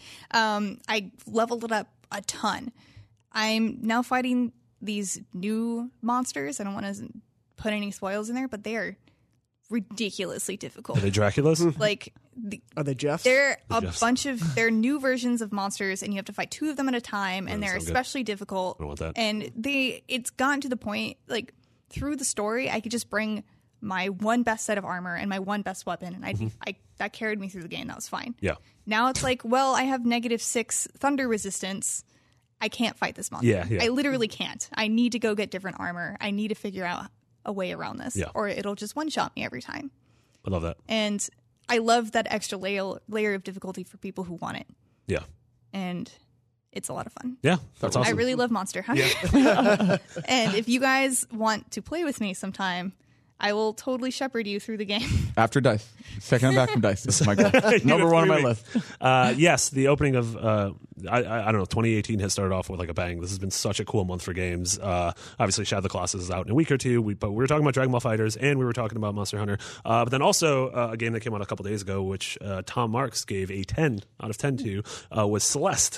I leveled it up a ton. I'm now fighting these new monsters. I don't want to put any spoils in there, but they are ridiculously difficult. Are they Draculas? Like, are they Jeffs? They're they're new versions of monsters, and you have to fight two of them at a time, and they're especially difficult. I don't want that. And it's gotten to the point, like, through the story, I could just bring my one best set of armor and my one best weapon, and that carried me through the game. That was fine. Yeah. Now it's like, well, I have -6 thunder resistance. I can't fight this monster. Yeah. I literally can't. I need to go get different armor. I need to figure out a way around this, or it'll just one-shot me every time. I love that. And I love that extra layer of difficulty for people who want it. Yeah. And it's a lot of fun. Yeah, that's awesome. I really love Monster Hunter. And if you guys want to play with me sometime, I will totally shepherd you through the game. After DICE. Second back from DICE. This is my goal. Number one on my list. Yes, the opening of, I don't know, 2018 has started off with like a bang. This has been such a cool month for games. Obviously, Shadow of the Colossus is out in a week or two, but we were talking about Dragon Ball FighterZ and we were talking about Monster Hunter. But then also a game that came out a couple days ago, which Tom Marks gave a 10 out of 10 to, was Celeste.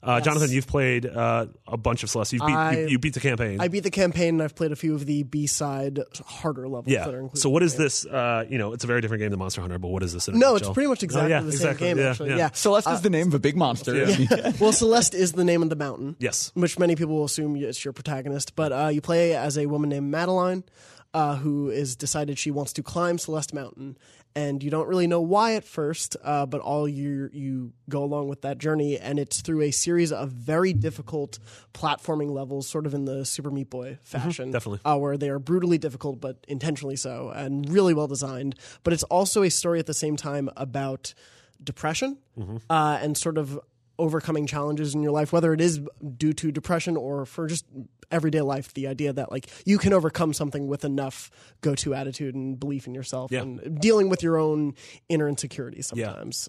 Jonathan, you've played a bunch of Celeste. You beat the campaign. I beat the campaign, and I've played a few of the B-side harder levels that are included. So what is this? It's a very different game than Monster Hunter, but what is this? No, it's pretty much exactly the same game, actually. Yeah. Celeste is the name of a big monster. Well, Celeste is the name of the mountain. Yes. Which many people will assume it's your protagonist. But you play as a woman named Madeline, who is decided she wants to climb Celeste Mountain. And you don't really know why at first, but all you go along with that journey, and it's through a series of very difficult platforming levels, sort of in the Super Meat Boy fashion. Definitely. Where they are brutally difficult, but intentionally so, and really well designed. But it's also a story at the same time about depression and sort of overcoming challenges in your life, whether it is due to depression or for just everyday life, the idea that like you can overcome something with enough go-to attitude and belief in yourself and dealing with your own inner insecurities sometimes.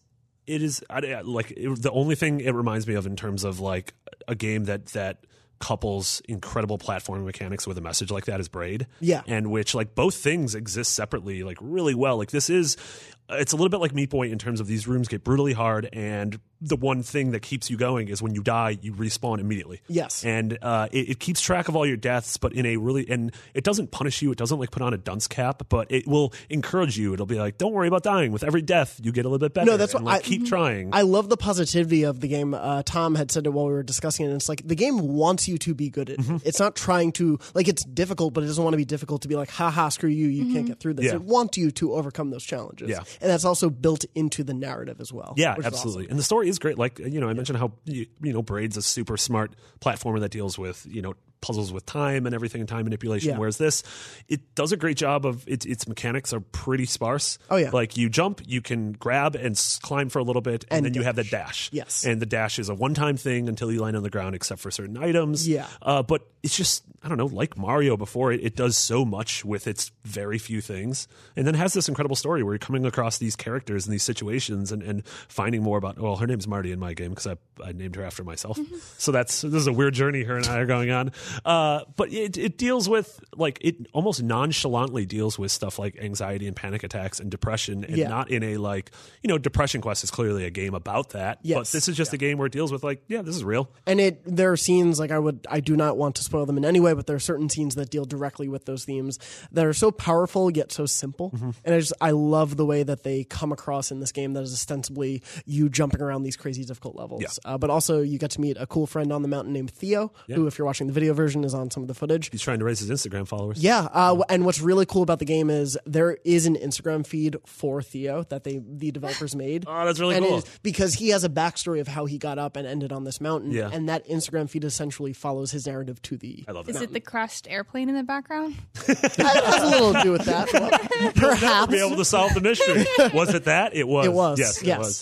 The only thing it reminds me of in terms of like a game that couples incredible platforming mechanics with a message like that is Braid. Yeah. And which like both things exist separately like really well. Like this is it's a little bit like Meat Boy in terms of these rooms get brutally hard, and the one thing that keeps you going is when you die, you respawn immediately. Yes. And it keeps track of all your deaths, but in a really, and it doesn't punish you. It doesn't like put on a dunce cap, but it will encourage you. It'll be like, don't worry about dying. With every death, you get a little bit better. No, that's what keep trying. I love the positivity of the game. Tom had said it while we were discussing it. And it's like the game wants you to be good at it. It's not trying to, like, it's difficult, but it doesn't want to be difficult to be like, haha, screw you, you can't get through this. Yeah. It wants you to overcome those challenges. Yeah. And that's also built into the narrative as well. Yeah, which is absolutely. awesome. And the story is great. Like, I mentioned how, Braid's a super smart platformer that deals with, puzzles with time and everything and time manipulation. Yeah. Whereas this, it does a great job of its mechanics are pretty sparse. Oh, yeah. Like you jump, you can grab and climb for a little bit, and then you have the dash. Yes. And the dash is a one-time thing until you land on the ground, except for certain items. Yeah. But it's just, I don't know, like Mario before, it does so much with its very few things, and then has this incredible story where you're coming across these characters and these situations and finding more about, well, her name's Marty in my game because I named her after myself. So this is a weird journey her and I are going on. But it deals with, like, it almost nonchalantly deals with stuff like anxiety and panic attacks and depression, and not in a, like, Depression Quest is clearly a game about that. Yes. But this is just a game where it deals with, like, this is real. And there are scenes, like I do not want to spoil them in any way, but there are certain scenes that deal directly with those themes that are so powerful yet so simple. And I love the way that they come across in this game that is ostensibly you jumping around these crazy difficult levels. But also you get to meet a cool friend on the mountain named Theo, who, if you're watching the video version, is on some of the footage. He's trying to raise his Instagram followers. Yeah, and what's really cool about the game is there is an Instagram feed for Theo that the developers made. Oh, that's really cool. Because he has a backstory of how he got up and ended on this mountain, and that Instagram feed essentially follows his narrative to the. I love that. Is it the crashed airplane in the background? It has a little to do with that. Perhaps. You'll never be able to solve the mystery. Was it that? It was. It was. Yes. It was.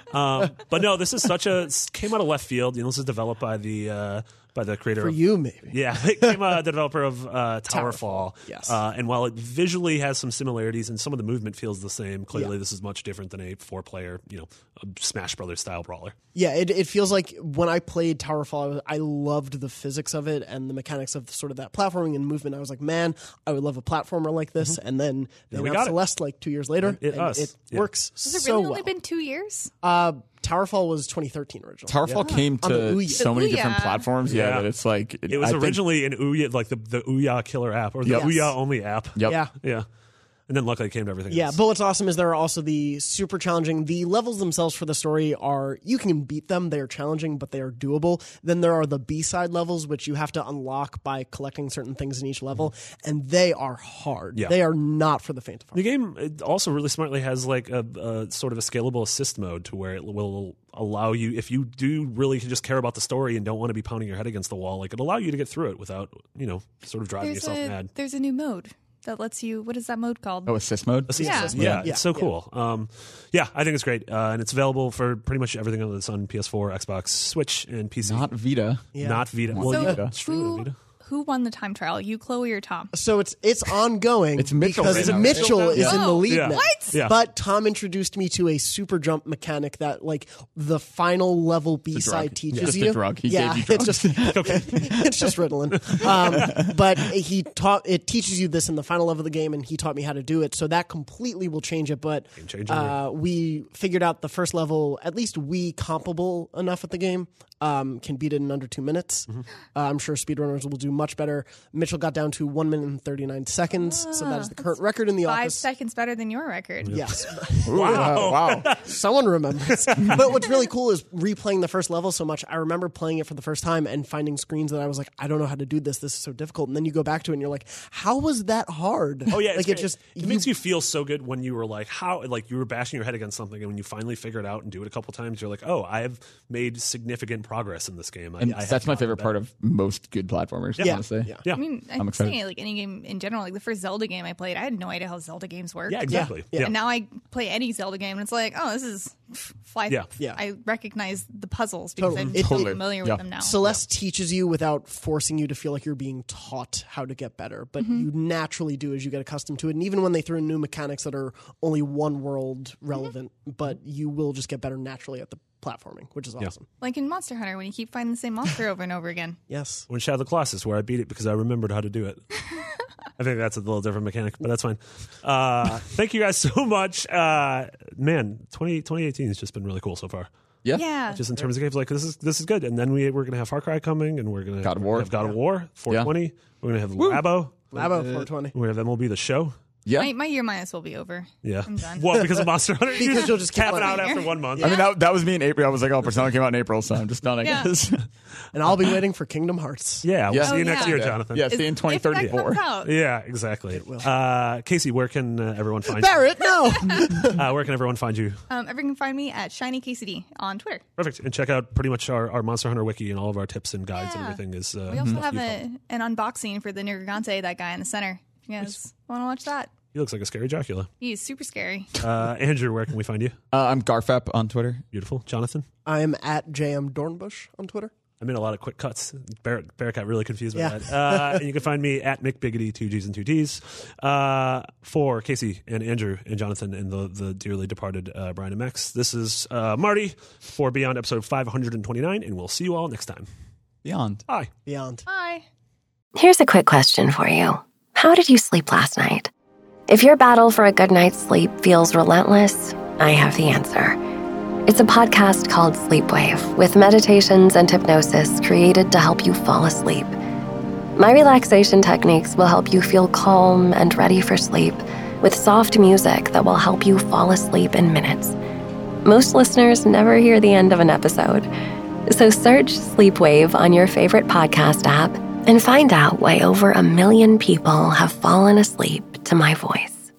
But no, this is came out of left field. This is developed by the creator. For you, maybe. Yeah, it came the developer of Towerfall. Yes. And while it visually has some similarities and some of the movement feels the same, clearly this is much different than a 4-player, Smash Brothers style brawler. Yeah, it feels like when I played Towerfall, I loved the physics of it and the mechanics of sort of that platforming and movement. I was like, man, I would love a platformer like this. And then they got Celeste like 2 years later. It works Has it so really well. only been 2 years? Towerfall was 2013 originally. Towerfall came On the to Ouya. so many The different Ouya. platforms. Yeah, that it's like It was originally an Ouya, like the Ouya killer app or the Yes. Ouya only app. Yep. Yeah. Yeah. And then luckily it came to everything Yeah, else. but what's awesome is there are also the super challenging. The levels themselves for the story are, you can beat them. They are challenging, but they are doable. Then there are the B-side levels, which you have to unlock by collecting certain things in each level, and they are hard. Yeah. They are not for the faint of heart. The game it also really smartly has like a sort of a scalable assist mode to where it will allow you, if you do really just care about the story and don't want to be pounding your head against the wall, like it'll allow you to get through it without, sort of driving yourself mad. There's a new mode that lets you. What is that mode called? Oh, assist mode. Yeah. It's so cool. I think it's great, and it's available for pretty much everything on this on PS4, Xbox, Switch, and PC. Not Vita. Not Vita. So Well, Vita. Who won the time trial? You, Chloe, or Tom? So it's ongoing. It's Mitchell because right now. Mitchell is in the lead Yeah. now. What? Yes. Yeah. But Tom introduced me to a super jump mechanic that, like, the final level B-side teaches Just you. a drug. He yeah, gave you it's just it's just Ritalin. But it teaches you this in the final level of the game, and he taught me how to do it. So that completely will change it. But we figured out the first level, at least we comparable enough at the game, can beat it in under 2 minutes. I'm sure speedrunners will do much better. Mitchell got down to 1 minute and 39 seconds, so that is the current record in the 5 office. seconds better than your record. Yes. wow. Someone remembers. But what's really cool is replaying the first level so much. I remember playing it for the first time and finding screens that I was like, I don't know how to do this. This is so difficult. And then you go back to it and you're like, how was that hard? Oh yeah, like it makes you feel so good when you were like, you were bashing your head against something, and when you finally figure it out and do it a couple times, you're like, oh, I have made significant progress in this game. And that's my favorite part of most good platformers, honestly. Yeah. I mean, I'm I'm excited. saying like any game in general. Like the first Zelda game I played, I had no idea how Zelda games work. Yeah, exactly. Yeah. And now I play any Zelda game, and it's like, oh, this is fly. Yeah. I recognize the puzzles because Totally. I'm so Totally. familiar Yeah. with them now. Celeste teaches you without forcing you to feel like you're being taught how to get better, but you naturally do as you get accustomed to it. And even when they throw in new mechanics that are only one world relevant, but you will just get better naturally at the platforming, which is awesome. Like in Monster Hunter, when you keep finding the same monster over and over again. Yes. When Shadow of the Colossus, where I beat it because I remembered how to do it. I think that's a little different mechanic, but that's fine. Thank you guys so much. Man, 2018 has just been really cool so far. Yeah. Just in terms of games, like this is good. And then we're gonna have Far Cry coming, and we're gonna God of War. have God of War 420. We're gonna have Labo. Labo 420. We have MLB The Show. Yeah. My year minus will be over. Yeah. I'm done. Well, because of Monster Hunter. Because you'll just cap keep it out playing. after 1 month. I mean, that was me in April. I was like, oh, Persona came out in April, so I'm just done, I Yeah. guess. And I'll be waiting for Kingdom Hearts. Yeah, we'll Yeah. see you Oh, next yeah. year, Yeah. Jonathan. Yeah, see you in If that 2034. comes out. Yeah, exactly. Casey, where can everyone find Barrett, no! you? Where can everyone find you? Everyone can find me at ShinyKCD on Twitter. Perfect. And check out pretty much our Monster Hunter wiki, and all of our tips and guides and Yeah. everything is. We also have an unboxing for the Nergigante, that guy in the center. If you guys want to watch that, He looks like a scary Dracula. he's super scary. Andrew, where can we find you? I'm Garfap on Twitter. Beautiful. Jonathan? I'm at JM Dornbush on Twitter. I made a lot of quick cuts. Barrett got really confused by Yeah. that. And you can find me at McBiggity, 2 G's and 2 T's. For Casey and Andrew and Jonathan and the dearly departed Brian and Max, this is Marty for Beyond episode 529, and we'll see you all next time. Beyond. Bye. Beyond. Bye. Here's a quick question for you. How did you sleep last night? If your battle for a good night's sleep feels relentless, I have the answer. It's a podcast called Sleepwave, with meditations and hypnosis created to help you fall asleep. My relaxation techniques will help you feel calm and ready for sleep, with soft music that will help you fall asleep in minutes. Most listeners never hear the end of an episode. So search Sleepwave on your favorite podcast app and find out why over 1 million people have fallen asleep to my voice.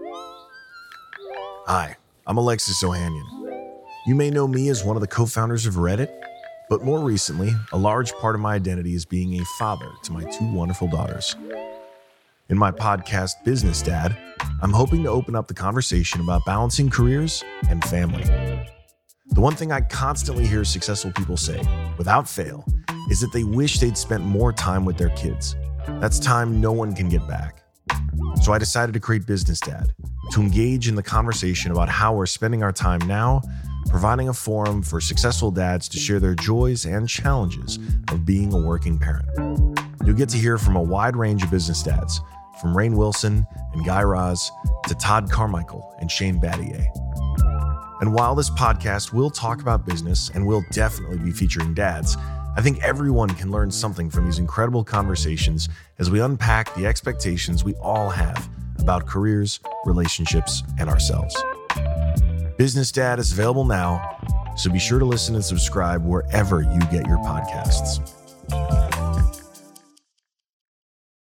Hi, I'm Alexis Ohanian. You may know me as one of the co-founders of Reddit, but more recently, a large part of my identity is being a father to my 2 wonderful daughters. In my podcast, Business Dad, I'm hoping to open up the conversation about balancing careers and family. The one thing I constantly hear successful people say, without fail, is that they wish they'd spent more time with their kids. That's time no one can get back. So I decided to create Business Dad, to engage in the conversation about how we're spending our time now, providing a forum for successful dads to share their joys and challenges of being a working parent. You'll get to hear from a wide range of business dads, from Rainn Wilson and Guy Raz to Todd Carmichael and Shane Battier. And while this podcast will talk about business and will definitely be featuring dads, I think everyone can learn something from these incredible conversations as we unpack the expectations we all have about careers, relationships, and ourselves. Business Dad is available now, so be sure to listen and subscribe wherever you get your podcasts.